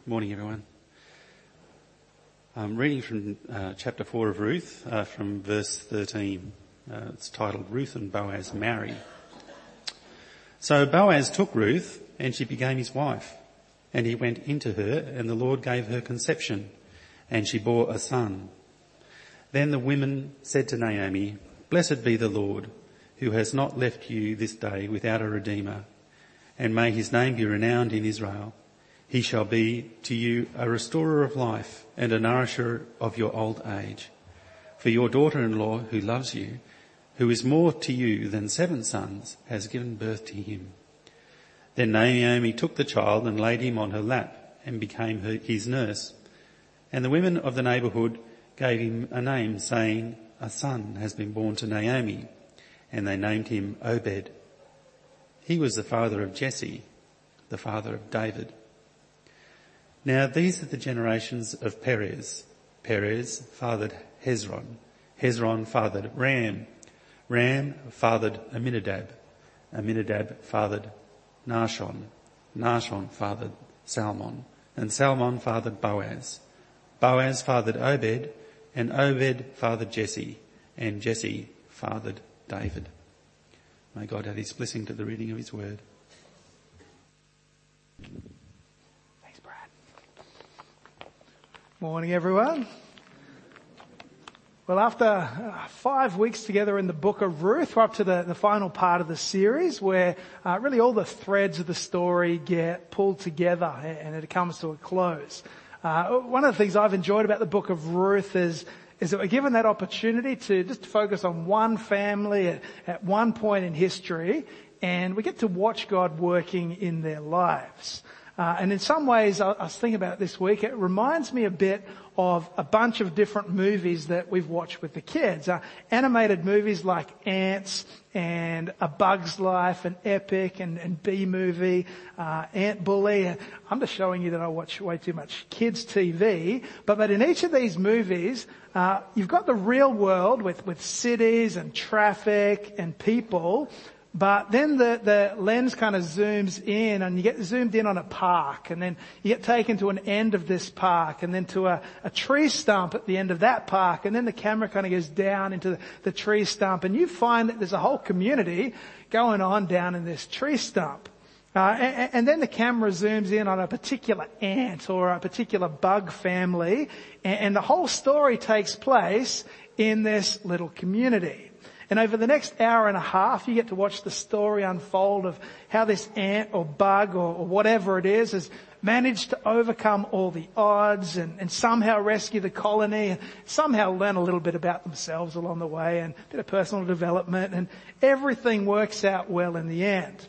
Morning, everyone. I'm reading from chapter 4 of Ruth, from verse 13. It's titled, Ruth and Boaz Marry. So Boaz took Ruth, and she became his wife. And he went into her, and the Lord gave her conception, and she bore a son. Then the women said to Naomi, Blessed be the Lord, who has not left you this day without a redeemer, and may his name be renowned in Israel. He shall be to you a restorer of life and a nourisher of your old age. For your daughter-in-law who loves you, who is more to you than 7 sons, has given birth to him. Then Naomi took the child and laid him on her lap and became his nurse. And the women of the neighbourhood gave him a name, saying, A son has been born to Naomi. And they named him Obed. He was the father of Jesse, the father of David. Now these are the generations of Perez. Perez fathered Hezron. Hezron fathered Ram. Ram fathered Amminadab. Amminadab fathered Nahshon. Nahshon fathered Salmon. And Salmon fathered Boaz. Boaz fathered Obed. And Obed fathered Jesse. And Jesse fathered David. May God add his blessing to the reading of his word. Morning, everyone. Well, after 5 weeks together in the book of Ruth, we're up to the final part of the series where really all the threads of the story get pulled together and it comes to a close. One of the things I've enjoyed about the book of Ruth is that we're given that opportunity to just focus on one family at one point in history, and we get to watch God working in their lives. And in some ways, I was thinking about it this week, it reminds me a bit of a bunch of different movies that we've watched with the kids. Animated movies like Ants and A Bug's Life and Epic and B-Movie, Ant Bully. I'm just showing you that I watch way too much kids TV. But in each of these movies, you've got the real world with cities and traffic and people. But then the lens kind of zooms in and you get zoomed in on a park, and then you get taken to an end of this park and then to a tree stump at the end of that park, and then the camera kind of goes down into the tree stump, and you find that there's a whole community going on down in this tree stump. And then the camera zooms in on a particular ant or a particular bug family, and the whole story takes place in this little community. And over the next hour and a half, you get to watch the story unfold of how this ant or bug or whatever it is has managed to overcome all the odds and somehow rescue the colony and somehow learn a little bit about themselves along the way and a bit of personal development, and everything works out well in the end.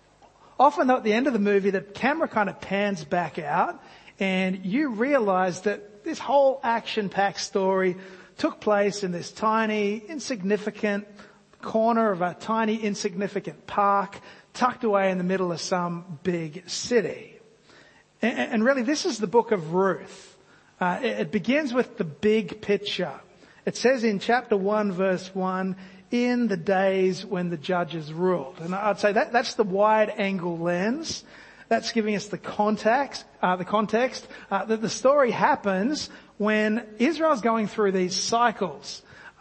Often at the end of the movie, the camera kind of pans back out and you realize that this whole action-packed story took place in this tiny, insignificant corner of a tiny, insignificant park tucked away in the middle of some big city. And really, this is the book of Ruth. It begins with the big picture. It says in chapter 1, verse 1, in the days when the judges ruled. And I'd say that's the wide-angle lens. That's giving us the context that the story happens when Israel's going through these cycles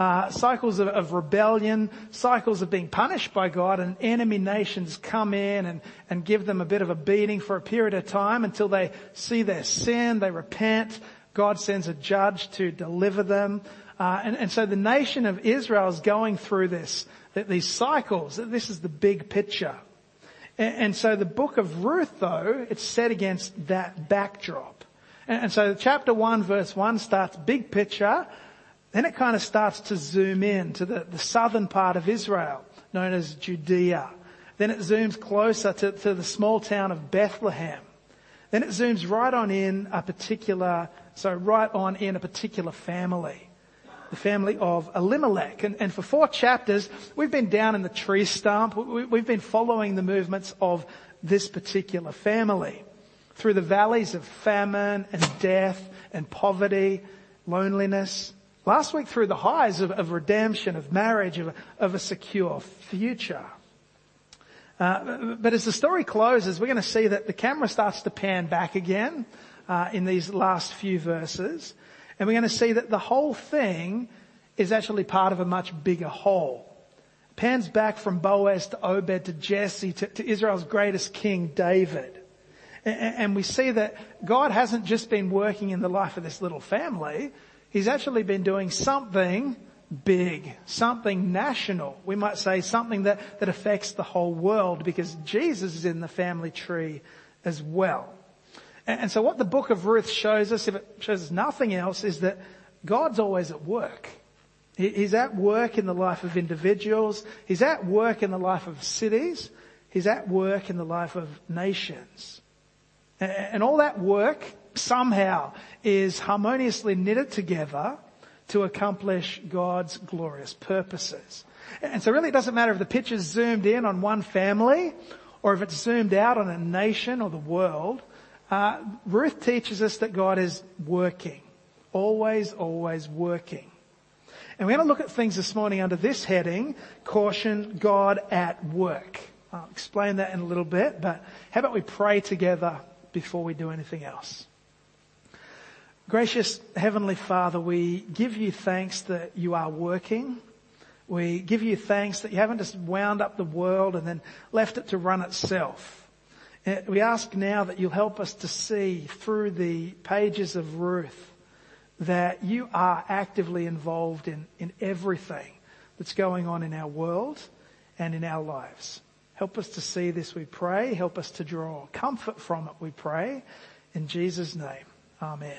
of rebellion, cycles of being punished by God, and enemy nations come in and give them a bit of a beating for a period of time until they see their sin, they repent, God sends a judge to deliver them. And so the nation of Israel is going through these cycles. This is the big picture. And so the book of Ruth, though, it's set against that backdrop. And so chapter 1, verse 1 starts big picture. Then it kind of starts to zoom in to the southern part of Israel, known as Judea. Then it zooms closer to the small town of Bethlehem. Then it zooms right on in a particular family. The family of Elimelech. And for 4 chapters, we've been down in the tree stump. We've been following the movements of this particular family through the valleys of famine and death and poverty, loneliness. Last week through the highs of redemption, of marriage, of a secure future. But as the story closes, we're going to see that the camera starts to pan back again in these last few verses. And we're going to see that the whole thing is actually part of a much bigger whole. It pans back from Boaz to Obed to Jesse to Israel's greatest king, David. And we see that God hasn't just been working in the life of this little family. He's actually been doing something big, something national. We might say something that affects the whole world, because Jesus is in the family tree as well. And so what the book of Ruth shows us, if it shows us nothing else, is that God's always at work. He's at work in the life of individuals. He's at work in the life of cities. He's at work in the life of nations. And all that work somehow is harmoniously knitted together to accomplish God's glorious purposes. And so really it doesn't matter if the picture's zoomed in on one family or if it's zoomed out on a nation or the world. Ruth teaches us that God is working. Always, always working. And we're going to look at things this morning under this heading, Caution, God at Work. I'll explain that in a little bit, but how about we pray together before we do anything else? Gracious Heavenly Father, we give you thanks that you are working. We give you thanks that you haven't just wound up the world and then left it to run itself. We ask now that you'll help us to see through the pages of Ruth that you are actively involved in everything that's going on in our world and in our lives. Help us to see this, we pray. Help us to draw comfort from it, we pray. In Jesus' name, amen.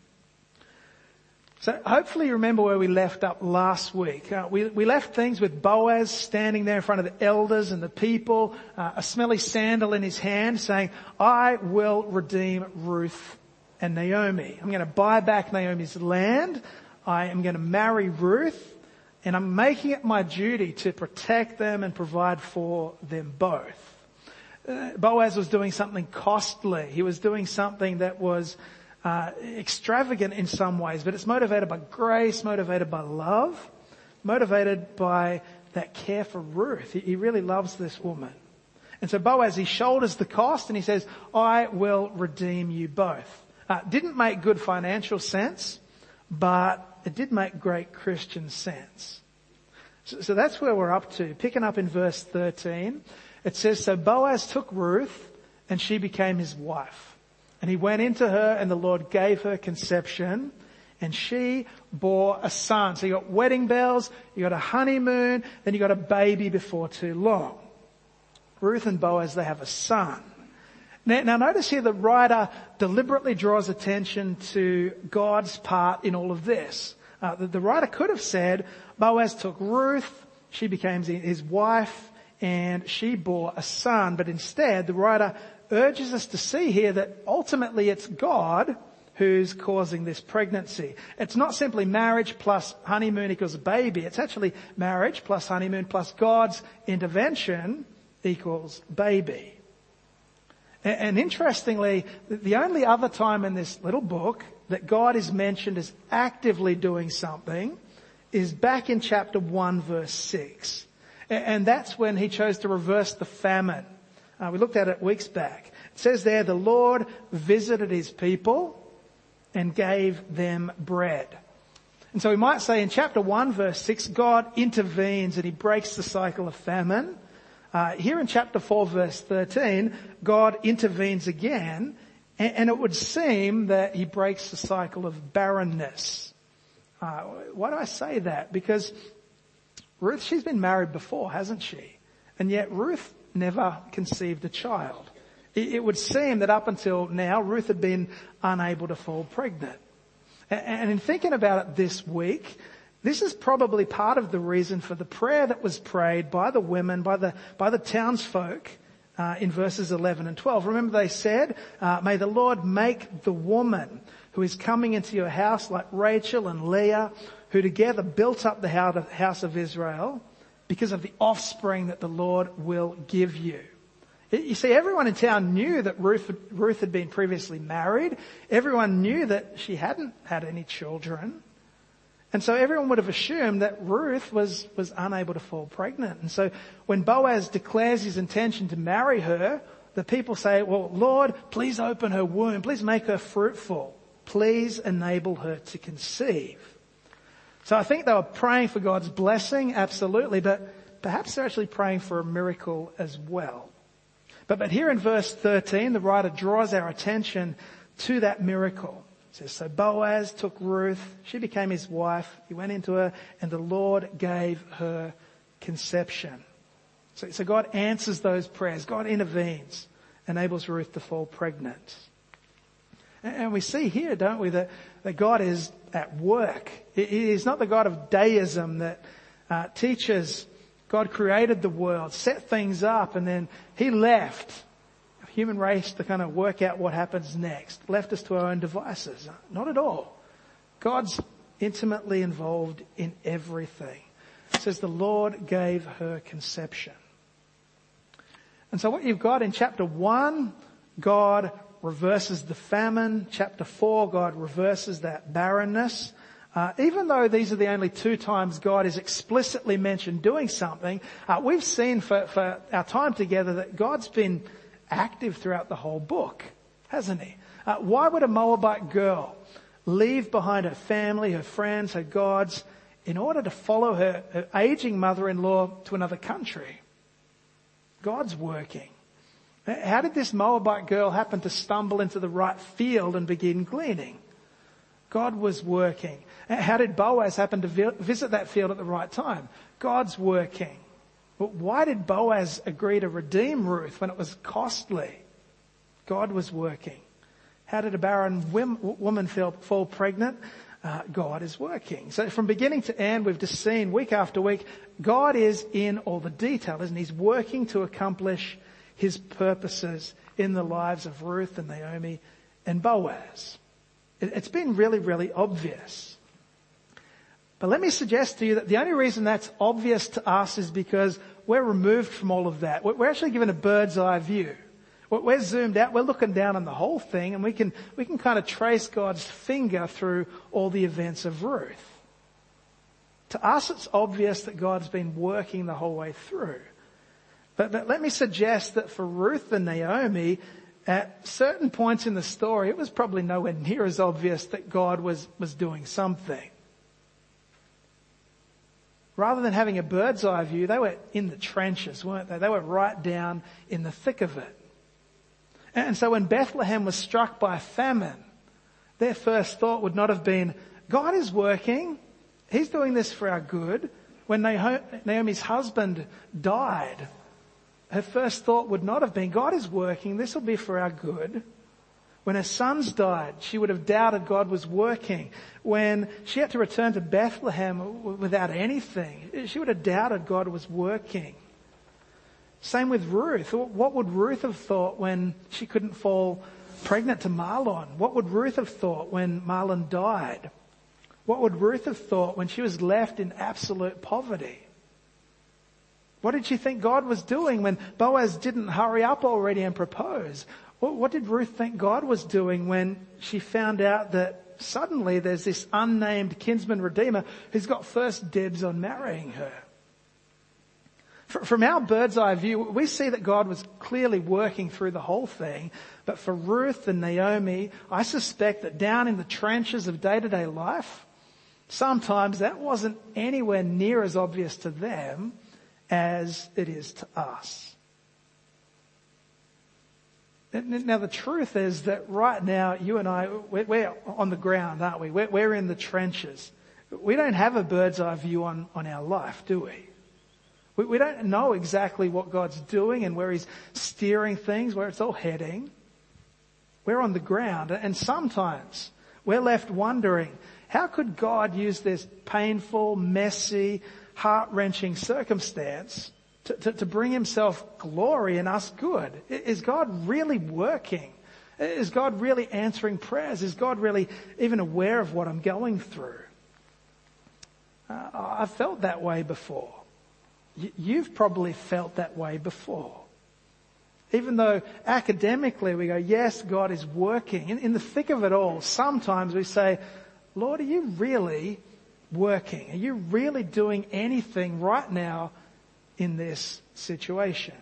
So hopefully you remember where we left up last week. We left things with Boaz standing there in front of the elders and the people, a smelly sandal in his hand, saying, I will redeem Ruth and Naomi. I'm going to buy back Naomi's land. I am going to marry Ruth. And I'm making it my duty to protect them and provide for them both. Boaz was doing something costly. He was doing something that was extravagant in some ways, but it's motivated by grace, motivated by love, motivated by that care for Ruth. He really loves this woman. And so Boaz, he shoulders the cost and he says, I will redeem you both. Didn't make good financial sense, but it did make great Christian sense. So that's where we're up to. Picking up in verse 13, it says, So Boaz took Ruth and she became his wife. And he went into her and the Lord gave her conception and she bore a son. So you got wedding bells, you got a honeymoon, then you got a baby before too long. Ruth and Boaz, they have a son. Now notice here the writer deliberately draws attention to God's part in all of this. The writer could have said, Boaz took Ruth, she became his wife, and she bore a son. But instead, the writer urges us to see here that ultimately it's God who's causing this pregnancy. It's not simply marriage plus honeymoon equals a baby. It's actually marriage plus honeymoon plus God's intervention equals baby. And interestingly, the only other time in this little book that God is mentioned as actively doing something is back in chapter 1 verse 6. And that's when he chose to reverse the famine. We looked at it weeks back. It says there, the Lord visited his people and gave them bread. And so we might say in chapter 1 verse 6, God intervenes and he breaks the cycle of famine. Here in chapter 4 verse 13, God intervenes again, and it would seem that he breaks the cycle of barrenness. Why do I say that? Because Ruth, she's been married before, hasn't she? And yet Ruth never conceived a child. It would seem that up until now, Ruth had been unable to fall pregnant. And in thinking about it this week, this is probably part of the reason for the prayer that was prayed by the women, by the townsfolk in verses 11 and 12. Remember they said, may the Lord make the woman who is coming into your house like Rachel and Leah, who together built up the house of Israel because of the offspring that the Lord will give you. You see, everyone in town knew that Ruth had been previously married. Everyone knew that she hadn't had any children. And so everyone would have assumed that Ruth was unable to fall pregnant. And so when Boaz declares his intention to marry her, the people say, well, Lord, please open her womb. Please make her fruitful. Please enable her to conceive. So I think they were praying for God's blessing, absolutely, but perhaps they're actually praying for a miracle as well. But here in verse 13, the writer draws our attention to that miracle. It says, so Boaz took Ruth, she became his wife, he went into her, and the Lord gave her conception. So God answers those prayers. God intervenes, enables Ruth to fall pregnant. And we see here, don't we, that God is at work. He is not the God of deism that teaches God created the world, set things up, and then he left the human race to kind of work out what happens next, left us to our own devices. Not at all. God's intimately involved in everything. It says the Lord gave her conception. And so what you've got in chapter 1, God reverses the famine. Chapter 4, God reverses that barrenness. Even though these are the only 2 times God is explicitly mentioned doing something, we've seen for our time together that God's been active throughout the whole book, hasn't he? Why would a Moabite girl leave behind her family, her friends, her gods, in order to follow her aging mother-in-law to another country? God's working. How did this Moabite girl happen to stumble into the right field and begin gleaning? God was working. How did Boaz happen to visit that field at the right time? God's working. But why did Boaz agree to redeem Ruth when it was costly? God was working. How did a barren woman fall pregnant? God is working. So from beginning to end, we've just seen week after week, God is in all the detail, isn't he? He's working to accomplish his purposes in the lives of Ruth and Naomi and Boaz. It's been really, really obvious. But let me suggest to you that the only reason that's obvious to us is because we're removed from all of that. We're actually given a bird's eye view. We're zoomed out, we're looking down on the whole thing, and we can kind of trace God's finger through all the events of Ruth. To us, it's obvious that God's been working the whole way through. But let me suggest that for Ruth and Naomi, at certain points in the story, it was probably nowhere near as obvious that God was doing something. Rather than having a bird's eye view, they were in the trenches, weren't they? They were right down in the thick of it. And so when Bethlehem was struck by famine, their first thought would not have been, God is working. He's doing this for our good. When Naomi's husband died, her first thought would not have been, God is working. This will be for our good. When her sons died, she would have doubted God was working. When she had to return to Bethlehem without anything, she would have doubted God was working. Same with Ruth. What would Ruth have thought when she couldn't fall pregnant to Mahlon? What would Ruth have thought when Mahlon died? What would Ruth have thought when she was left in absolute poverty? What did she think God was doing when Boaz didn't hurry up already and propose? What did Ruth think God was doing when she found out that suddenly there's this unnamed kinsman redeemer who's got first dibs on marrying her? From our bird's eye view, we see that God was clearly working through the whole thing. But for Ruth and Naomi, I suspect that down in the trenches of day-to-day life, sometimes that wasn't anywhere near as obvious to them as it is to us. Now the truth is that right now, you and I, we're on the ground, aren't we? We're in the trenches. We don't have a bird's eye view on our life, do we? We don't know exactly what God's doing and where he's steering things, where it's all heading. We're on the ground, and sometimes we're left wondering, how could God use this painful, messy, heart-wrenching circumstance to bring himself glory and us good? Is God really working? Is God really answering prayers? Is God really even aware of what I'm going through? I've felt that way before. You've probably felt that way before. Even though academically we go, yes, God is working. In the thick of it all, sometimes we say, Lord, are you really working? Are you really doing anything right now in this situation?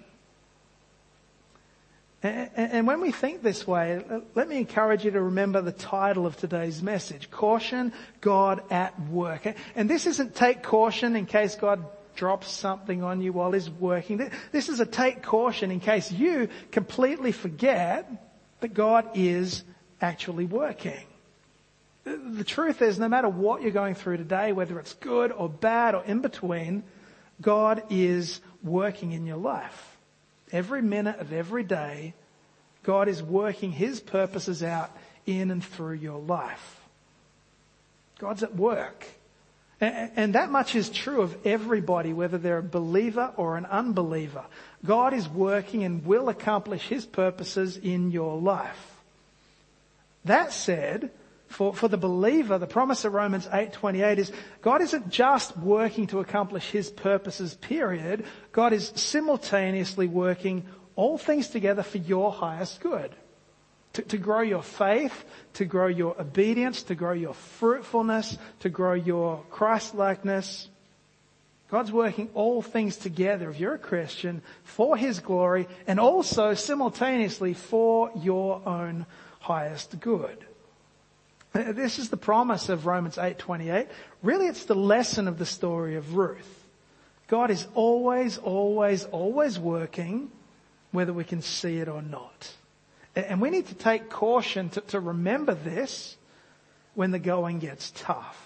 And when we think this way, let me encourage you to remember the title of today's message, Caution, God at Work. And this isn't take caution in case God drops something on you while He's working. This is a take caution in case you completely forget that God is actually working. The truth is, no matter what you're going through today, whether it's good or bad or in between, God is working in your life. Every minute of every day, God is working His purposes out in and through your life. God's at work. And that much is true of everybody, whether they're a believer or an unbeliever. God is working and will accomplish His purposes in your life. That said, for the believer, the promise of Romans 8:28 is God isn't just working to accomplish His purposes, period. God is simultaneously working all things together for your highest good. To grow your faith, to grow your obedience, to grow your fruitfulness, to grow your Christ-likeness. God's working all things together, if you're a Christian, for His glory and also simultaneously for your own highest good. This is the promise of Romans 8:28. Really, it's the lesson of the story of Ruth. God is always, always, always working, whether we can see it or not. And we need to take caution to remember this when the going gets tough.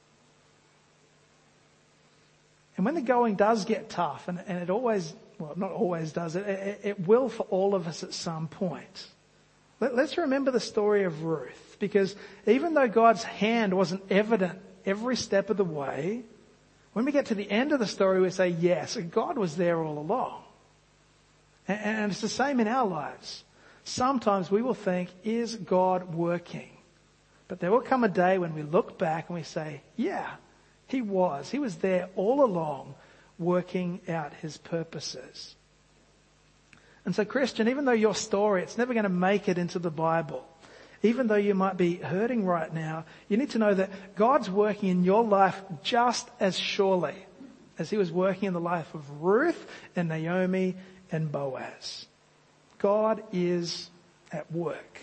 And when the going does get tough, and it always, well, not always does, it will for all of us at some point. Let's remember the story of Ruth, because even though God's hand wasn't evident every step of the way, when we get to the end of the story, we say, yes, God was there all along. And it's the same in our lives. Sometimes we will think, is God working? But there will come a day when we look back and we say, yeah, He was. He was there all along working out His purposes. And so, Christian, even though your story, it's never going to make it into the Bible, even though you might be hurting right now, you need to know that God's working in your life just as surely as He was working in the life of Ruth and Naomi and Boaz. God is at work.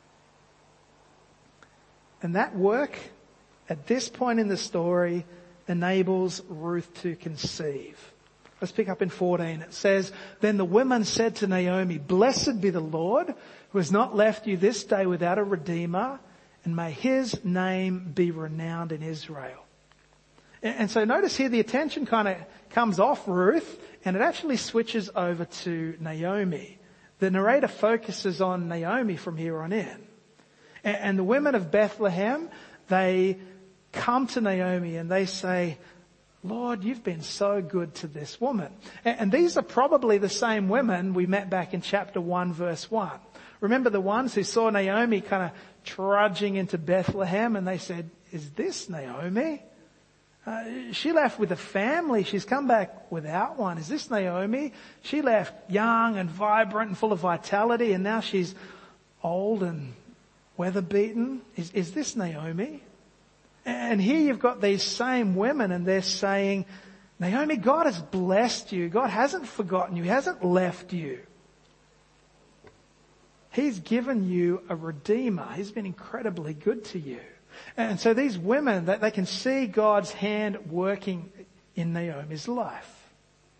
And that work, at this point in the story, enables Ruth to conceive. Let's pick up in 14. It says, Then the women said to Naomi, Blessed be the Lord, who has not left you this day without a redeemer, and may His name be renowned in Israel. And so notice here the attention kind of comes off Ruth, and it actually switches over to Naomi. The narrator focuses on Naomi from here on in. And the women of Bethlehem, they come to Naomi and they say, Lord, you've been so good to this woman. And these are probably the same women we met back in chapter 1, verse 1. Remember the ones who saw Naomi kind of trudging into Bethlehem and they said, is this Naomi? She left with a family. She's come back without one. Is this Naomi? She left young and vibrant and full of vitality, and now she's old and weather-beaten. Is this Naomi? And here you've got these same women, and they're saying, Naomi, God has blessed you. God hasn't forgotten you. He hasn't left you. He's given you a redeemer. He's been incredibly good to you. And so these women, they can see God's hand working in Naomi's life.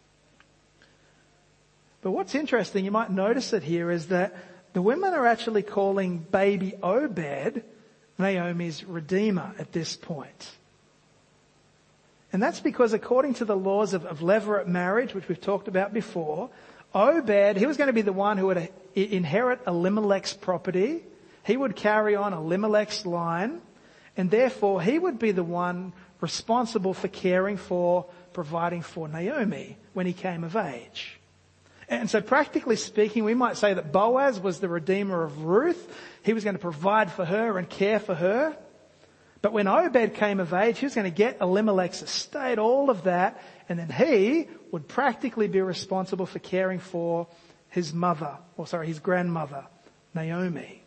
But what's interesting, you might notice it here, is that the women are actually calling baby Obed Naomi's redeemer at this point. And that's because according to the laws of levirate marriage, which we've talked about before, Obed, he was going to be the one who would inherit Elimelech's property. He would carry on Elimelech's line. And therefore, he would be the one responsible for caring for, providing for Naomi when he came of age. And so practically speaking, we might say that Boaz was the redeemer of Ruth. He was going to provide for her and care for her. But when Obed came of age, he was going to get Elimelech's estate, all of that. And then he would practically be responsible for caring for his grandmother, Naomi.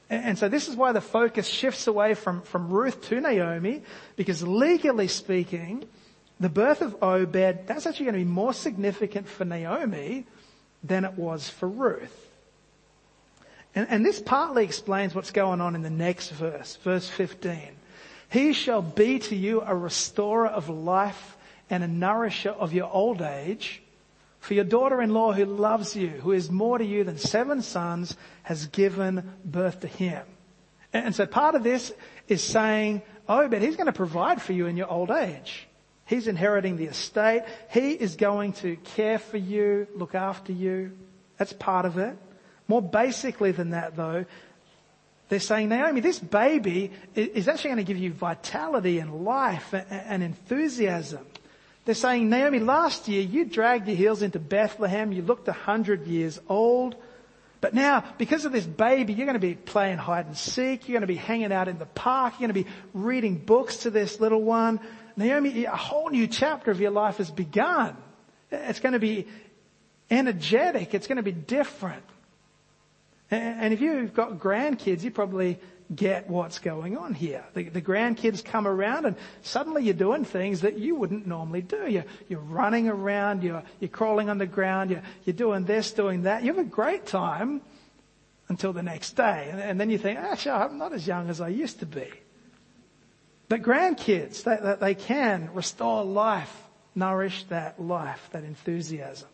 And so this is why the focus shifts away from Ruth to Naomi, because legally speaking, the birth of Obed, that's actually going to be more significant for Naomi than it was for Ruth. And this partly explains what's going on in the next verse, verse 15. He shall be to you a restorer of life and a nourisher of your old age. For your daughter-in-law who loves you, who is more to you than 7 sons, has given birth to him. And so part of this is saying, Obed, he's going to provide for you in your old age. He's inheriting the estate. He is going to care for you, look after you. That's part of it. More basically than that though, they're saying, Naomi, this baby is actually going to give you vitality and life and enthusiasm. They're saying, Naomi, last year you dragged your heels into Bethlehem. You looked 100 years old. But now, because of this baby, you're going to be playing hide and seek. You're going to be hanging out in the park. You're going to be reading books to this little one. Naomi, a whole new chapter of your life has begun. It's going to be energetic. It's going to be different. And if you've got grandkids, you probably get what's going on here. The grandkids come around and suddenly you're doing things that you wouldn't normally do. You're running around, you're crawling on the ground, you're doing this, doing that. You have a great time until the next day. And then you think, actually, I'm not as young as I used to be. But grandkids, they can restore life, nourish that life, that enthusiasm.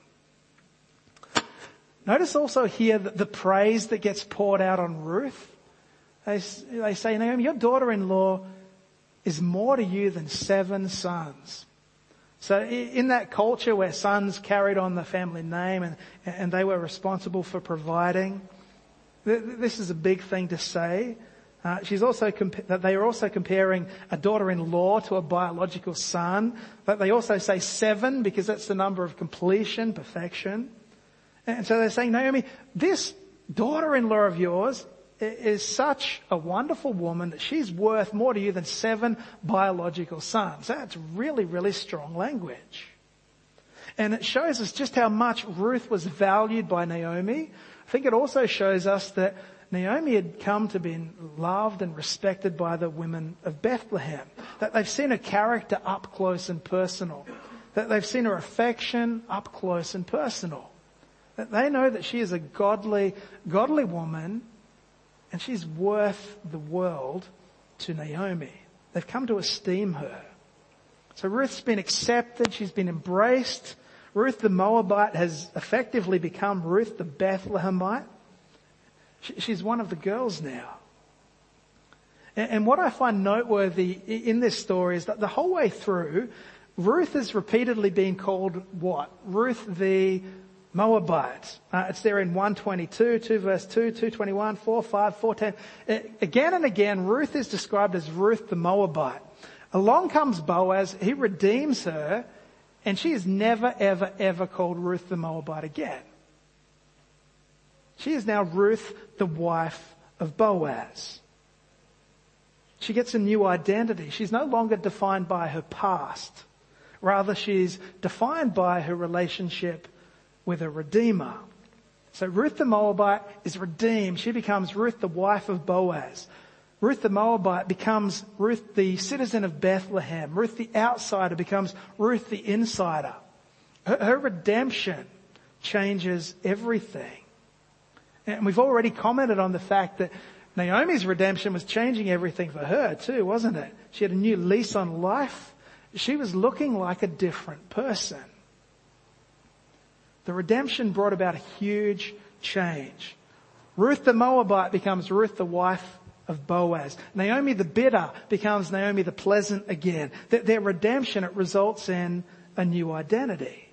Notice also here that the praise that gets poured out on Ruth. They say, Naomi, your daughter-in-law is more to you than 7 sons. So in that culture where sons carried on the family name and they were responsible for providing, this is a big thing to say. They are also comparing a daughter-in-law to a biological son. But they also say 7 because that's the number of completion, perfection. And so they're saying, Naomi, this daughter-in-law of yours is such a wonderful woman that she's worth more to you than 7 biological sons. That's really, really strong language. And it shows us just how much Ruth was valued by Naomi. I think it also shows us that Naomi had come to be loved and respected by the women of Bethlehem. That they've seen her character up close and personal. That they've seen her affection up close and personal. That they know that she is a godly woman and she's worth the world to Naomi. They've come to esteem her. So Ruth's been accepted. She's been embraced. Ruth the Moabite has effectively become Ruth the Bethlehemite. She's one of the girls now. And what I find noteworthy in this story is that the whole way through, Ruth is repeatedly being called what? Ruth the Moabite. It's there in 122, 2 verse 2, 221, 4, 5, 410. Again and again, Ruth is described as Ruth the Moabite. Along comes Boaz, he redeems her, and she is never, ever, ever called Ruth the Moabite again. She is now Ruth, the wife of Boaz. She gets a new identity. She's no longer defined by her past. Rather, she's defined by her relationship with a redeemer. So Ruth the Moabite is redeemed. She becomes Ruth the wife of Boaz. Ruth the Moabite becomes Ruth the citizen of Bethlehem. Ruth the outsider becomes Ruth the insider. Her redemption changes everything. And we've already commented on the fact that Naomi's redemption was changing everything for her too, wasn't it? She had a new lease on life. She was looking like a different person. The redemption brought about a huge change. Ruth the Moabite becomes Ruth the wife of Boaz. Naomi the bitter becomes Naomi the pleasant again. Their redemption, it results in a new identity.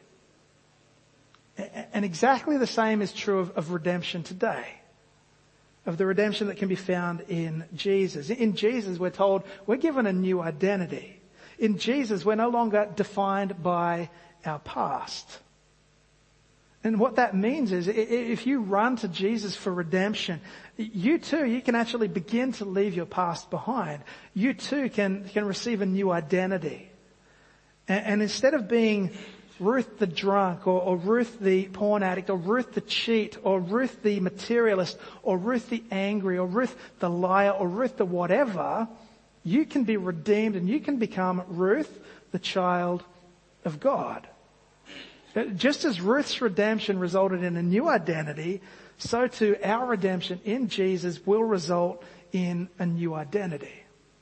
And exactly the same is true of redemption today. Of the redemption that can be found in Jesus. In Jesus we're told we're given a new identity. In Jesus we're no longer defined by our past. And what that means is if you run to Jesus for redemption, you can actually begin to leave your past behind. You too can receive a new identity. And instead of being Ruth the drunk, or Ruth the porn addict, or Ruth the cheat, or Ruth the materialist, or Ruth the angry, or Ruth the liar, or Ruth the whatever, you can be redeemed and you can become Ruth, the child of God. Just as Ruth's redemption resulted in a new identity, so too our redemption in Jesus will result in a new identity.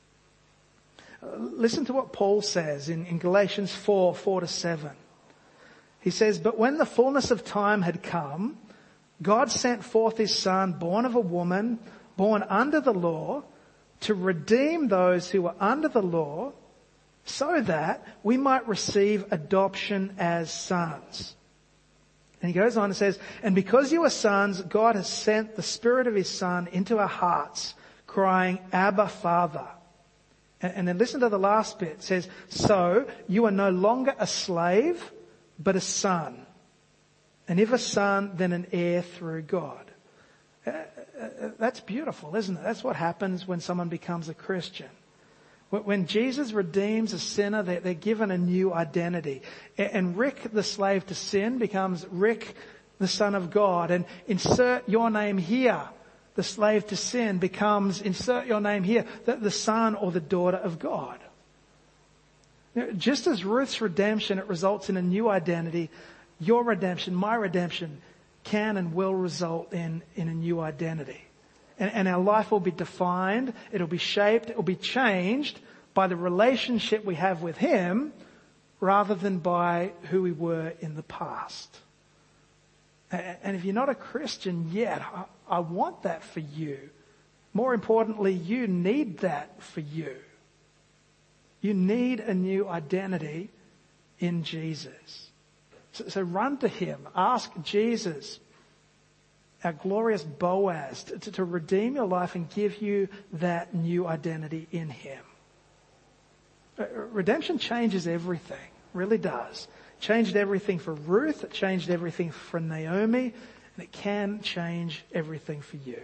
Listen to what Paul says in Galatians 4:4-7. He says, "But when the fullness of time had come, God sent forth his Son, born of a woman, born under the law, to redeem those who were under the law, so that we might receive adoption as sons." And he goes on and says, "And because you are sons, God has sent the Spirit of his Son into our hearts, crying, 'Abba, Father.'" And then listen to the last bit. It says, "So you are no longer a slave, but a son. And if a son, then an heir through God." That's beautiful, isn't it? That's what happens when someone becomes a Christian. When Jesus redeems a sinner, they're given a new identity. And Rick, the slave to sin, becomes Rick, the son of God. And insert your name here. The slave to sin becomes, insert your name here, the son or the daughter of God. Just as Ruth's redemption, it results in a new identity, your redemption, my redemption, can and will result in a new identity. And our life will be defined, it'll be shaped, it'll be changed by the relationship we have with him rather than by who we were in the past. And if you're not a Christian yet, I want that for you. More importantly, you need that for you. You need a new identity in Jesus. So run to him. Ask Jesus, our glorious Boaz, to redeem your life and give you that new identity in him. Redemption changes everything. Really does. Changed everything for Ruth. It changed everything for Naomi. And it can change everything for you.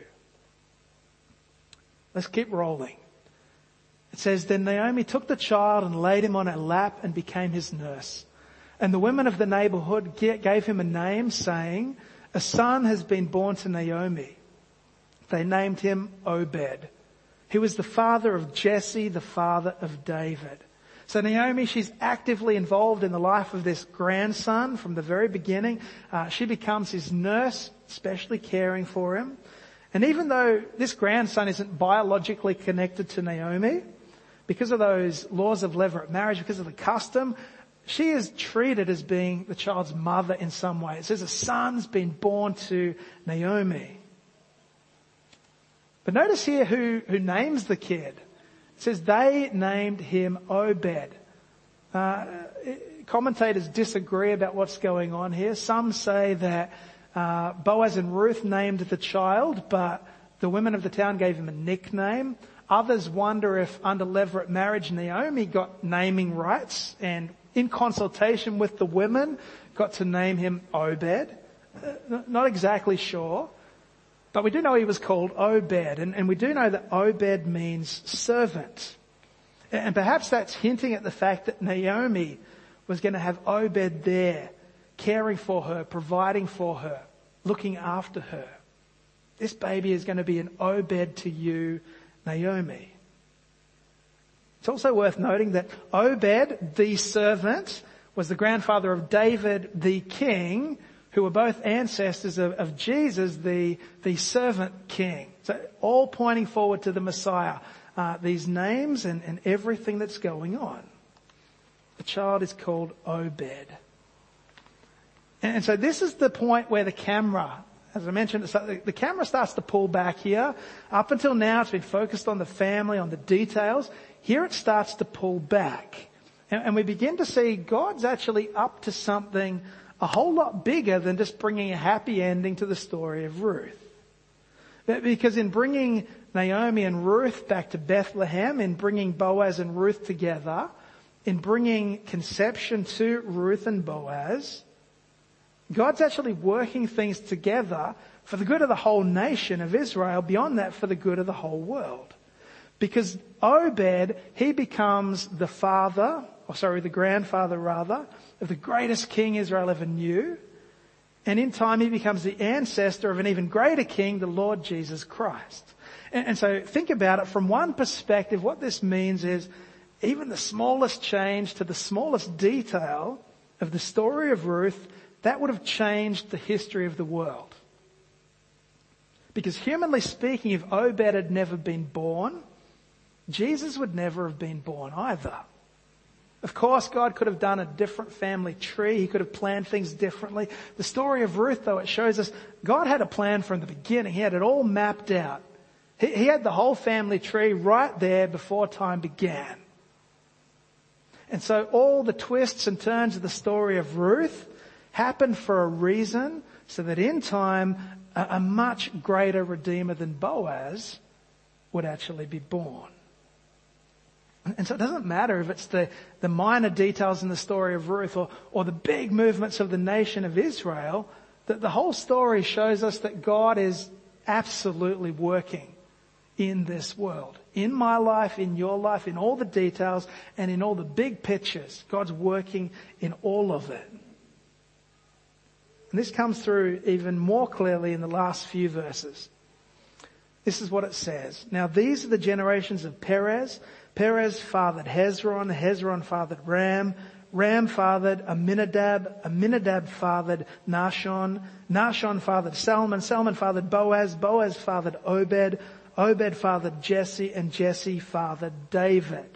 Let's keep rolling. It says, "Then Naomi took the child and laid him on her lap and became his nurse. And the women of the neighborhood gave him a name, saying, 'A son has been born to Naomi.' They named him Obed. He was the father of Jesse, the father of David." So Naomi, she's actively involved in the life of this grandson from the very beginning. She becomes his nurse, especially caring for him. And even though this grandson isn't biologically connected to Naomi, because of those laws of levirate marriage, because of the custom, she is treated as being the child's mother in some way. It says a son's been born to Naomi. But notice here who names the kid. It says they named him Obed. Commentators disagree about what's going on here. Some say that Boaz and Ruth named the child, but the women of the town gave him a nickname. Others wonder if under levirate marriage Naomi got naming rights and in consultation with the women got to name him Obed. Not exactly sure. But we do know he was called Obed, and we do know that Obed means servant. And perhaps that's hinting at the fact that Naomi was going to have Obed there, caring for her, providing for her, looking after her. This baby is going to be an Obed to you, Naomi. It's also worth noting that Obed, the servant, was the grandfather of David, the king, who were both ancestors of Jesus, the servant king. So all pointing forward to the Messiah. These names and everything that's going on. The child is called Obed. And so this is the point where the camera, as I mentioned, the camera starts to pull back here. Up until now it's been focused on the family, on the details. Here it starts to pull back. And we begin to see God's actually up to something a whole lot bigger than just bringing a happy ending to the story of Ruth. Because in bringing Naomi and Ruth back to Bethlehem, in bringing Boaz and Ruth together, in bringing conception to Ruth and Boaz, God's actually working things together for the good of the whole nation of Israel, beyond that for the good of the whole world. Because Obed, he becomes the father the grandfather rather, of the greatest king Israel ever knew. And in time he becomes the ancestor of an even greater king, the Lord Jesus Christ. And so think about it from one perspective. What this means is even the smallest change to the smallest detail of the story of Ruth, that would have changed the history of the world. Because humanly speaking, if Obed had never been born, Jesus would never have been born either. Of course, God could have done a different family tree. He could have planned things differently. The story of Ruth, though, it shows us God had a plan from the beginning. He had it all mapped out. He had the whole family tree right there before time began. And so all the twists and turns of the story of Ruth happened for a reason, so that in time, a much greater redeemer than Boaz would actually be born. And so it doesn't matter if it's the minor details in the story of Ruth or the big movements of the nation of Israel, that the whole story shows us that God is absolutely working in this world. In my life, in your life, in all the details, and in all the big pictures. God's working in all of it. And this comes through even more clearly in the last few verses. This is what it says. Now these are the generations of Perez. Perez fathered Hezron. Hezron fathered Ram. Ram fathered Amminadab. Amminadab fathered Nahshon. Nahshon fathered Salmon. Salmon fathered Boaz. Boaz fathered Obed. Obed fathered Jesse, and Jesse fathered David.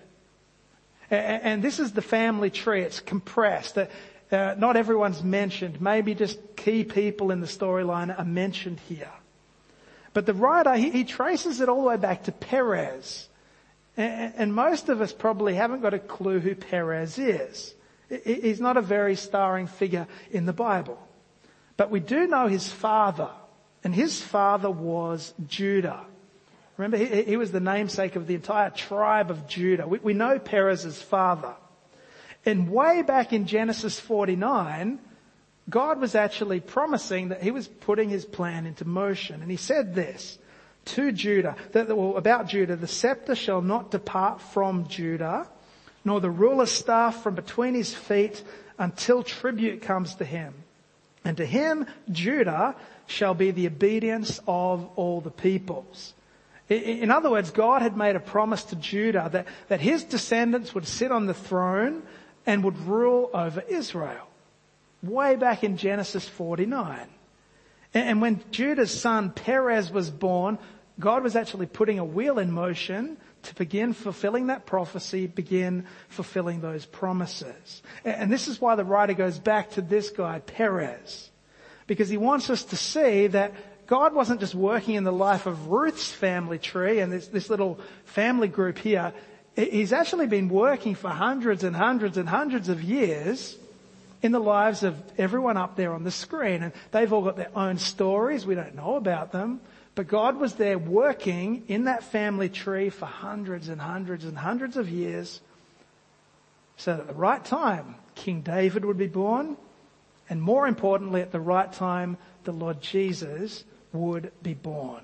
And this is the family tree. It's compressed. Not everyone's mentioned. Maybe just key people in the storyline are mentioned here. But the writer, he traces it all the way back to Perez. And most of us probably haven't got a clue who Perez is. He's not a very starring figure in the Bible. But we do know his father. And his father was Judah. Remember, he was the namesake of the entire tribe of Judah. We know Perez's father. And way back in Genesis 49, God was actually promising that he was putting his plan into motion. And he said this to Judah, about Judah, the scepter shall not depart from Judah, nor the ruler's staff from between his feet until tribute comes to him. And to him, Judah, shall be the obedience of all the peoples. In other words, God had made a promise to Judah that his descendants would sit on the throne and would rule over Israel. Way back in Genesis 49. And when Judah's son Perez was born, God was actually putting a wheel in motion to begin fulfilling that prophecy, begin fulfilling those promises. And this is why the writer goes back to this guy, Perez. Because he wants us to see that God wasn't just working in the life of Ruth's family tree and this little family group here. He's actually been working for hundreds and hundreds and hundreds of years in the lives of everyone up there on the screen. And they've all got their own stories. We don't know about them. But God was there working in that family tree for hundreds and hundreds and hundreds of years, so that at the right time, King David would be born. And more importantly, at the right time, the Lord Jesus would be born.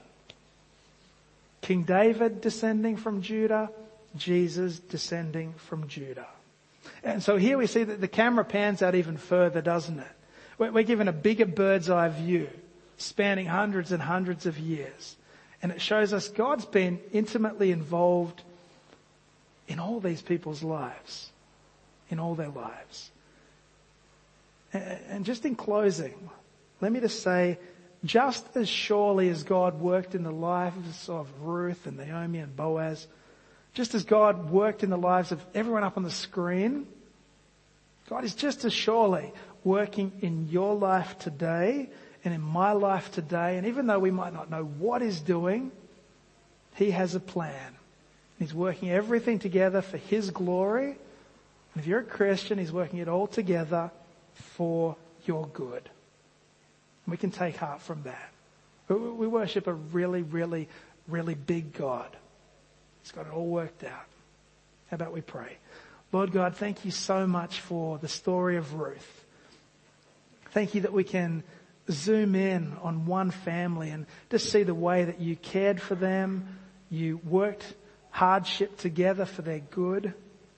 King David descending from Judah, Jesus descending from Judah. And so here we see that the camera pans out even further, doesn't it? We're given a bigger bird's eye view, spanning hundreds and hundreds of years. And it shows us God's been intimately involved in all these people's lives, in all their lives. And just in closing, let me just say, just as surely as God worked in the lives of Ruth and Naomi and Boaz, just as God worked in the lives of everyone up on the screen, God is just as surely working in your life today and in my life today. And even though we might not know what He's doing, He has a plan. He's working everything together for His glory. And if you're a Christian, He's working it all together for your good. We can take heart from that. We worship a really, really, really big God. He's got it all worked out. How about we pray? Lord God, thank you so much for the story of Ruth. Thank you that we can zoom in on one family and just see the way that you cared for them. You worked hardship together for their good.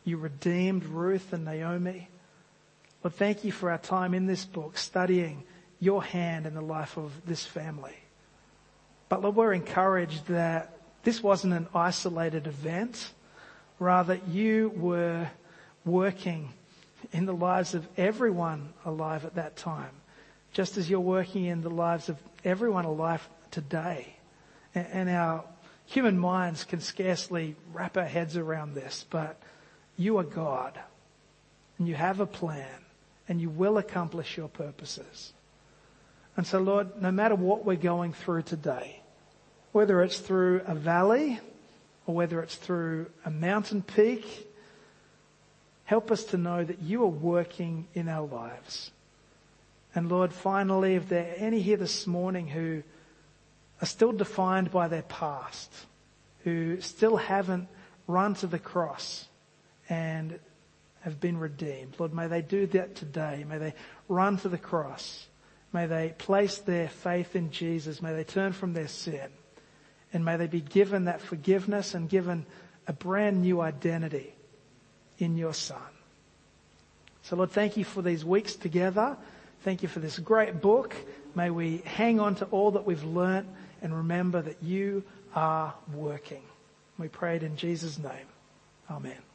You redeemed Ruth and Naomi. Lord, thank you for our time in this book, studying your hand in the life of this family. But Lord, we're encouraged that this wasn't an isolated event. Rather, you were working in the lives of everyone alive at that time, just as you're working in the lives of everyone alive today. And our human minds can scarcely wrap our heads around this, but you are God, and you have a plan, and you will accomplish your purposes. And so, Lord, no matter what we're going through today, whether it's through a valley or whether it's through a mountain peak, help us to know that you are working in our lives. And Lord, finally, if there are any here this morning who are still defined by their past, who still haven't run to the cross and have been redeemed, Lord, may they do that today. May they run to the cross. May they place their faith in Jesus. May they turn from their sin. And may they be given that forgiveness and given a brand new identity in your Son. So Lord, thank you for these weeks together. Thank you for this great book. May we hang on to all that we've learnt and remember that you are working. We pray it in Jesus' name. Amen.